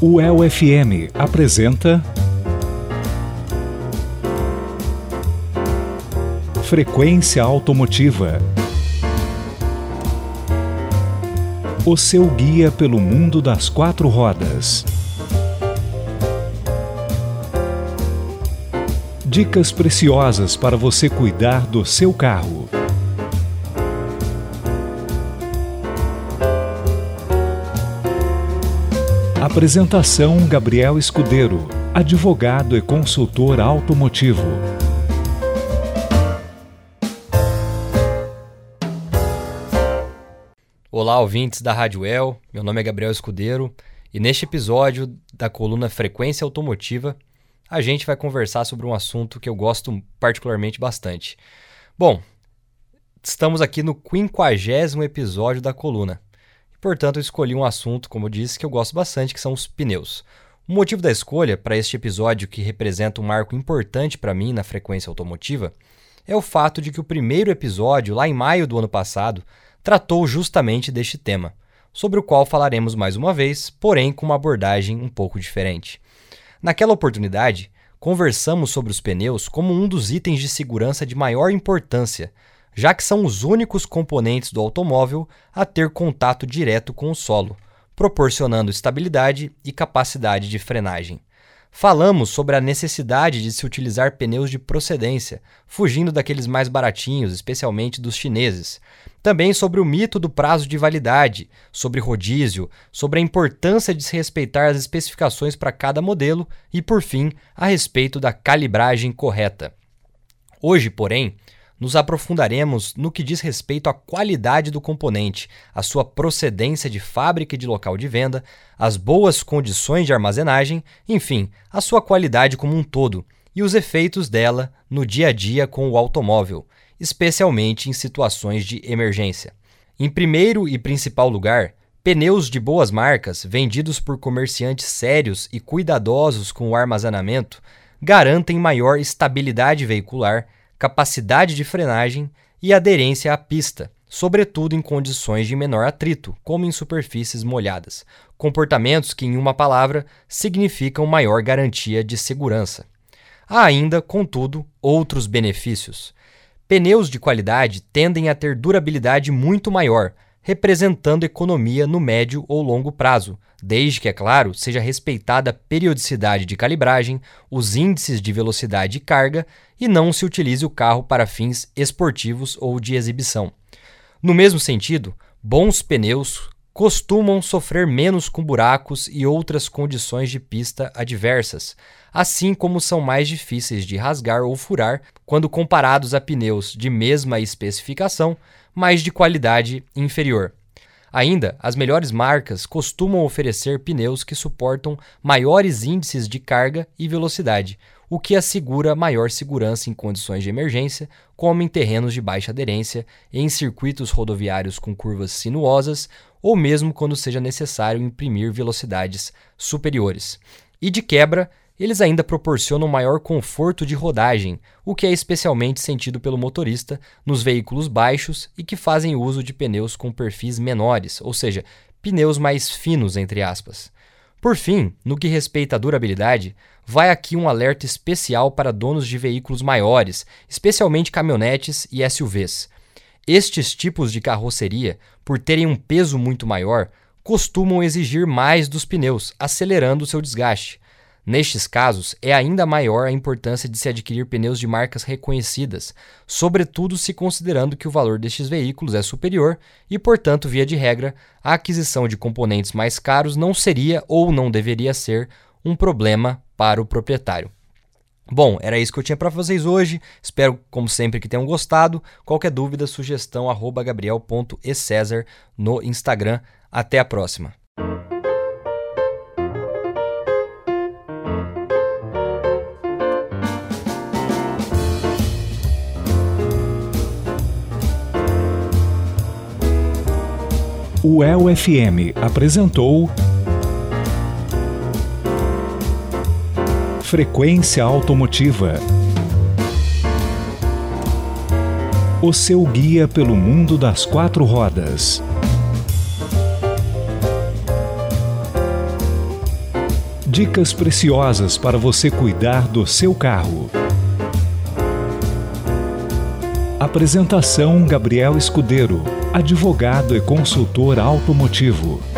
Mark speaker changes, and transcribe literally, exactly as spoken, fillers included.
Speaker 1: O E L F M apresenta Frequência Automotiva, o seu guia pelo mundo das quatro rodas. Dicas preciosas para você cuidar do seu carro. Apresentação: Gabriel Escudeiro, advogado e consultor automotivo.
Speaker 2: Olá, ouvintes da Rádio E L, meu nome é Gabriel Escudeiro e neste episódio da coluna Frequência Automotiva a gente vai conversar sobre um assunto que eu gosto particularmente bastante. Bom, estamos aqui no quinquagésimo episódio da coluna. Portanto, eu escolhi um assunto, como eu disse, que eu gosto bastante, que são os pneus. O motivo da escolha para este episódio, que representa um marco importante para mim na frequência automotiva, é o fato de que o primeiro episódio, lá em maio do ano passado, tratou justamente deste tema, sobre o qual falaremos mais uma vez, porém com uma abordagem um pouco diferente. Naquela oportunidade, conversamos sobre os pneus como um dos itens de segurança de maior importância, já que são os únicos componentes do automóvel a ter contato direto com o solo, proporcionando estabilidade e capacidade de frenagem. Falamos sobre a necessidade de se utilizar pneus de procedência, fugindo daqueles mais baratinhos, especialmente dos chineses. Também sobre o mito do prazo de validade, sobre rodízio, sobre a importância de se respeitar as especificações para cada modelo e, por fim, a respeito da calibragem correta. Hoje, porém, nos aprofundaremos no que diz respeito à qualidade do componente, a sua procedência de fábrica e de local de venda, as boas condições de armazenagem, enfim, a sua qualidade como um todo e os efeitos dela no dia a dia com o automóvel, especialmente em situações de emergência. Em primeiro e principal lugar, pneus de boas marcas, vendidos por comerciantes sérios e cuidadosos com o armazenamento, garantem maior estabilidade veicular, capacidade de frenagem e aderência à pista, sobretudo em condições de menor atrito, como em superfícies molhadas, comportamentos que, em uma palavra, significam maior garantia de segurança. Há ainda, contudo, outros benefícios. Pneus de qualidade tendem a ter durabilidade muito maior, representando economia no médio ou longo prazo, desde que, é claro, seja respeitada a periodicidade de calibragem, os índices de velocidade e carga e não se utilize o carro para fins esportivos ou de exibição. No mesmo sentido, bons pneus costumam sofrer menos com buracos e outras condições de pista adversas, assim como são mais difíceis de rasgar ou furar quando comparados a pneus de mesma especificação, mas de qualidade inferior. Ainda, as melhores marcas costumam oferecer pneus que suportam maiores índices de carga e velocidade, o que assegura maior segurança em condições de emergência, como em terrenos de baixa aderência, em circuitos rodoviários com curvas sinuosas ou mesmo quando seja necessário imprimir velocidades superiores. E de quebra, eles ainda proporcionam maior conforto de rodagem, o que é especialmente sentido pelo motorista nos veículos baixos e que fazem uso de pneus com perfis menores, ou seja, pneus mais finos, entre aspas. Por fim, no que respeita à durabilidade, vai aqui um alerta especial para donos de veículos maiores, especialmente caminhonetes e S U Vs. Estes tipos de carroceria, por terem um peso muito maior, costumam exigir mais dos pneus, acelerando seu desgaste. Nestes casos, é ainda maior a importância de se adquirir pneus de marcas reconhecidas, sobretudo se considerando que o valor destes veículos é superior e, portanto, via de regra, a aquisição de componentes mais caros não seria ou não deveria ser um problema para o proprietário. Bom, era isso que eu tinha para vocês hoje. Espero, como sempre, que tenham gostado. Qualquer dúvida, sugestão, arroba gabriel ponto e cesar no Instagram. Até a próxima.
Speaker 1: O E L F M apresentou Frequência Automotiva, o seu guia pelo mundo das quatro rodas. Dicas preciosas para você cuidar do seu carro. Apresentação: Gabriel Escudeiro, advogado e consultor automotivo.